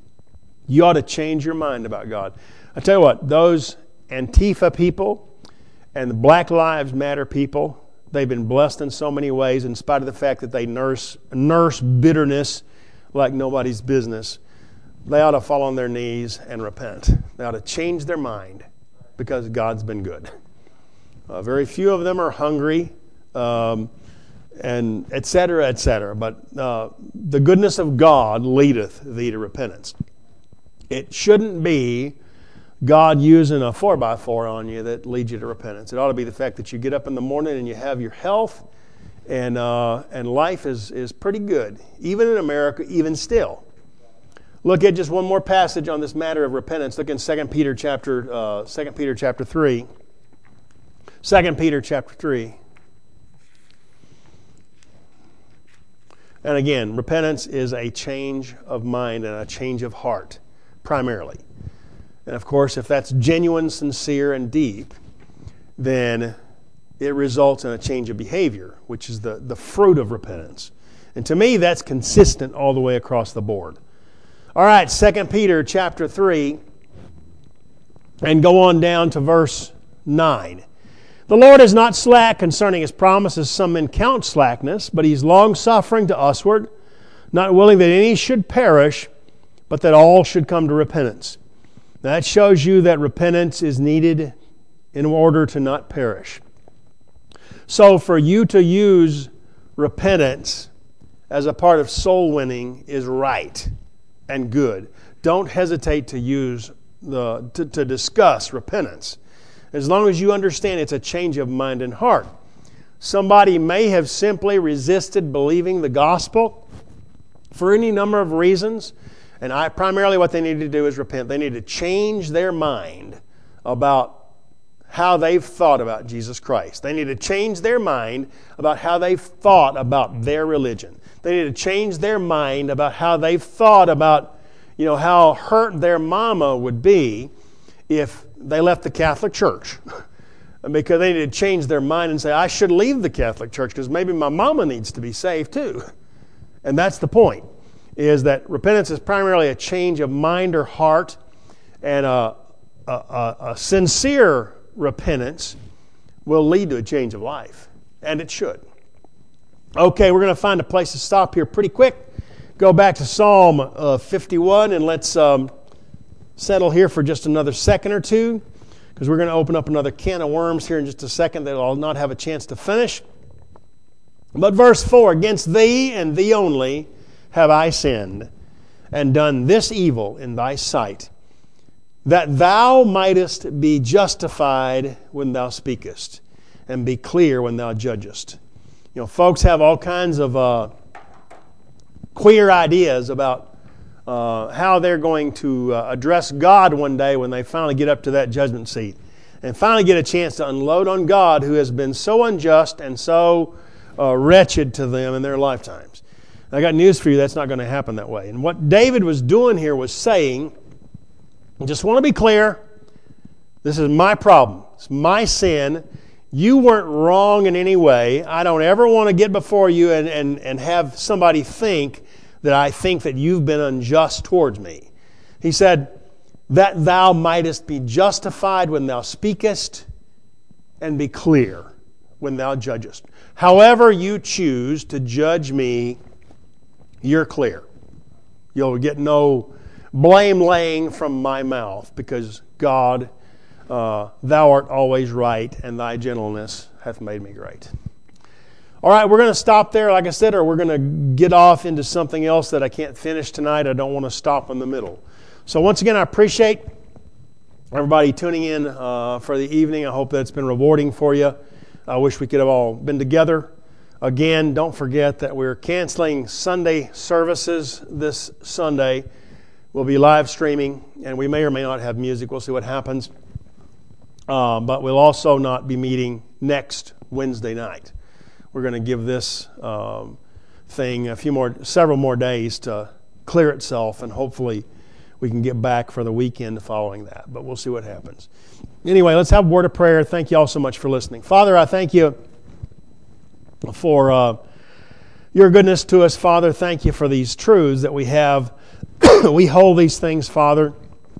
You ought to change your mind about God. I tell you what, those Antifa people and the Black Lives Matter people, they've been blessed in so many ways in spite of the fact that they nurse, nurse bitterness like nobody's business. They ought to fall on their knees and repent. They ought to change their mind because God's been good. Uh, very few of them are hungry, um, and et cetera, et cetera. But uh, the goodness of God leadeth thee to repentance. It shouldn't be God using a four by four on you that leads you to repentance. It ought to be the fact that you get up in the morning and you have your health, and uh, and life is, is pretty good, even in America, even still. Look at just one more passage on this matter of repentance. Look in Second Peter chapter uh, Second Peter chapter three. Second Peter chapter three. And again, repentance is a change of mind and a change of heart, primarily. And of course, if that's genuine, sincere, and deep, then it results in a change of behavior, which is the, the fruit of repentance. And to me, that's consistent all the way across the board. All right, Second Peter chapter three. and go on down to verse nine. The Lord is not slack concerning His promises, some men count slackness, but He's long-suffering to usward, not willing that any should perish, but that all should come to repentance. Now, that shows you that repentance is needed in order to not perish. So for you to use repentance as a part of soul winning is right and good. Don't hesitate to use the to, to discuss repentance, as long as you understand it's a change of mind and heart. Somebody may have simply resisted believing the gospel for any number of reasons, and I primarily what they need to do is repent. They need to change their mind about how they've thought about Jesus Christ. They need to change their mind about how they've thought about their religion. They need to change their mind about how they've thought about, you know, how hurt their mama would be if they left the Catholic Church. Because they need to change their mind and say, I should leave the Catholic Church because maybe my mama needs to be saved too. And that's the point, is that repentance is primarily a change of mind or heart, and a, a, a, a sincere repentance will lead to a change of life, and it should. Okay, we're going to find a place to stop here pretty quick. Go back to Psalm uh, fifty-one, and let's um, settle here for just another second or two, because we're going to open up another can of worms here in just a second that I'll not have a chance to finish. But verse four, against thee and thee only have I sinned, and done this evil in thy sight, that thou mightest be justified when thou speakest, and be clear when thou judgest. You know, folks have all kinds of uh, queer ideas about uh, how they're going to uh, address God one day when they finally get up to that judgment seat, and finally get a chance to unload on God, who has been so unjust and so uh, wretched to them in their lifetimes. I got news for you, that's not going to happen that way. And what David was doing here was saying, I just want to be clear, this is my problem. It's my sin. You weren't wrong in any way. I don't ever want to get before you and, and, and have somebody think that I think that you've been unjust towards me. He said, that thou mightest be justified when thou speakest, and be clear when thou judgest. However you choose to judge me, you're clear. You'll get no blame laying from my mouth, because God, uh, thou art always right, and thy gentleness hath made me great. All right, we're going to stop there, like I said, or we're going to get off into something else that I can't finish tonight. I don't want to stop in the middle. So once again, I appreciate everybody tuning in uh, for the evening. I hope that's been rewarding for you. I wish we could have all been together. Again, don't forget that we're canceling Sunday services this Sunday. We'll be live streaming, and we may or may not have music. We'll see what happens. Uh, but we'll also not be meeting next Wednesday night. We're going to give this um, thing a few more, several more days to clear itself, and hopefully we can get back for the weekend following that. But we'll see what happens. Anyway, let's have a word of prayer. Thank you all so much for listening. Father, I thank you for uh, your goodness to us, Father. Thank you for these truths that we have. We hold these things, Father,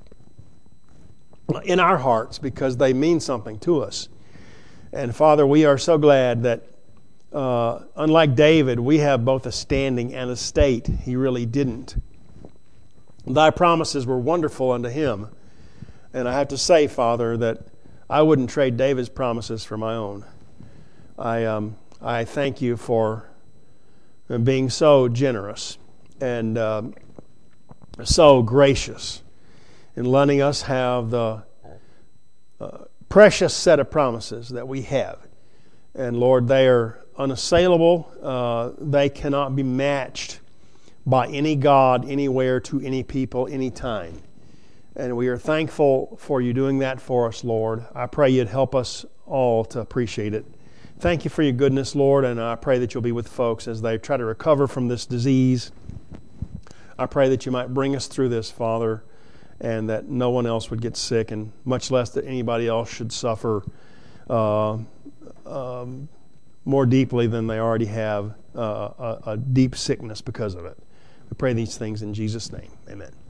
in our hearts because they mean something to us. And Father, we are so glad that uh, unlike David, we have both a standing and a state. He really didn't. Thy promises were wonderful unto him. And I have to say, Father, that I wouldn't trade David's promises for my own. I um, I thank you for being so generous and uh, so gracious in letting us have the uh, precious set of promises that we have. And Lord, they are unassailable. Uh, they cannot be matched by any God, anywhere, to any people, any time. And we are thankful for you doing that for us, Lord. I pray you'd help us all to appreciate it. Thank you for your goodness, Lord, and I pray that you'll be with folks as they try to recover from this disease. I pray that you might bring us through this, Father, and that no one else would get sick, and much less that anybody else should suffer uh, um, more deeply than they already have uh, a, a deep sickness because of it. We pray these things in Jesus' name. Amen.